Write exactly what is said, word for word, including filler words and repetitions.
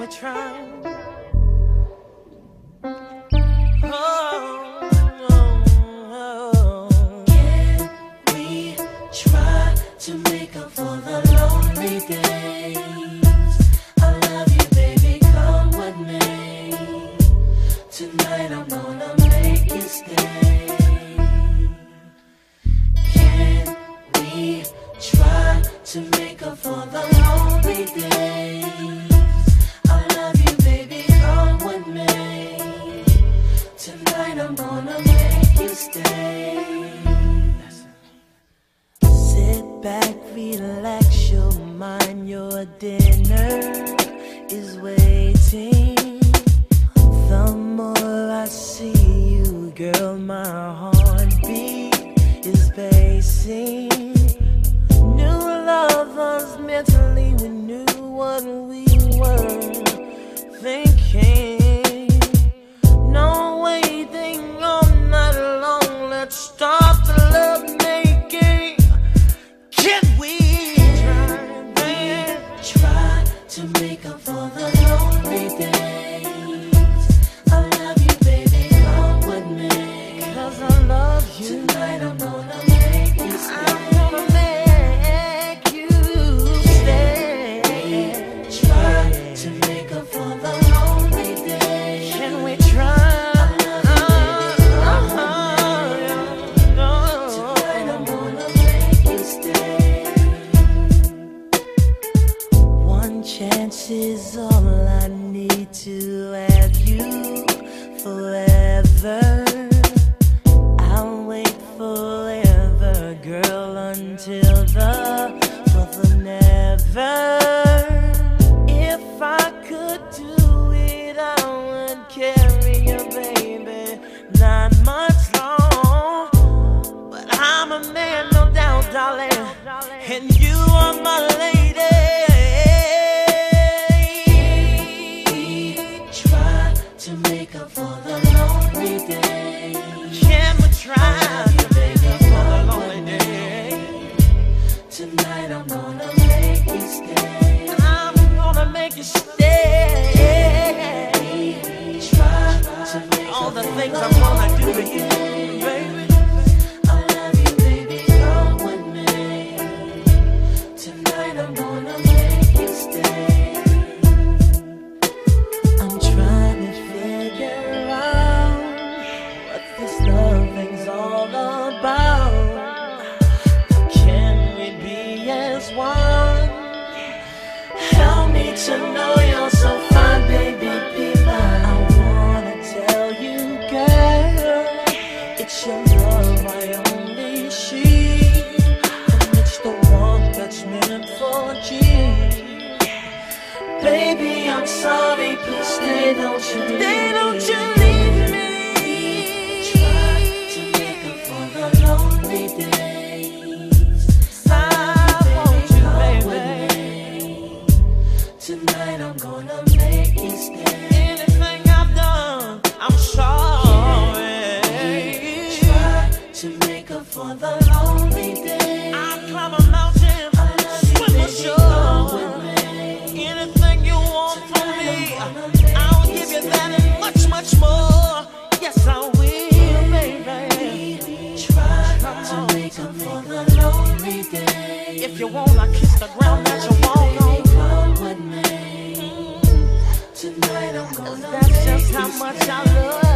we try? Oh, oh, oh. Can we try to make up for the lonely days? I love you, baby, come with me. Tonight I'm gonna make you stay. Can we try to make up for the lonely days? I love you, baby, come with me. Tonight I'm gonna make you stay. Sit back, relax your mind, your dinner is waiting. The more I see you, girl, my heartbeat is pacing. New lovers mentally, we knew what we were thinking. No waiting all night long, let's start the love making. Can we try, babe? Try to make up for the lonely days. I love you, baby, come with me. Cause I love you. Tonight I'm gonna make you stay. I'm gonna make you stay. Try to make up for the lonely days. Can we try? Tonight I'm gonna make you stay. One chance is all I need to have you forever. I'll wait forever, girl, until the fourth of never. If I could do it, I would carry you, baby, not much long. But I'm a man, no doubt, darling, and you are my lady. Try to make up for the lonely days. Can we try to make up for the lonely days? Tonight I'm gonna make you stay. I'm gonna make you stay. Try to make All up the for things the I'm gonna do to lonely you, days. baby. I love you, baby, come with me. Tonight I'm gonna make you stay. I'm trying to figure out what this love thing's all about. Can we be as one? Help me to know you're so fine, baby, be mine. I wanna tell you, girl, it's your love I only see, and it's the one that's meant for you. Baby, I'm sorry, please stay, don't you leave Stay, don't me. you leave me. Try to make up for the lonely days. I want you, Come with baby. me. Tonight I'm gonna make you stay. Anything I've done, I'm sorry. Try to make up for the lonely days. I'll climb a mountain, I love you, swim baby, come ashore. with me. Anything you want from me, I'll give you that and much, much more. Yes, I will, baby. Try to make up for the lonely days. If you wanna kiss the ground that you walk Baby, on, come with me. Tonight I'm gonna that's make just you how much stay. I love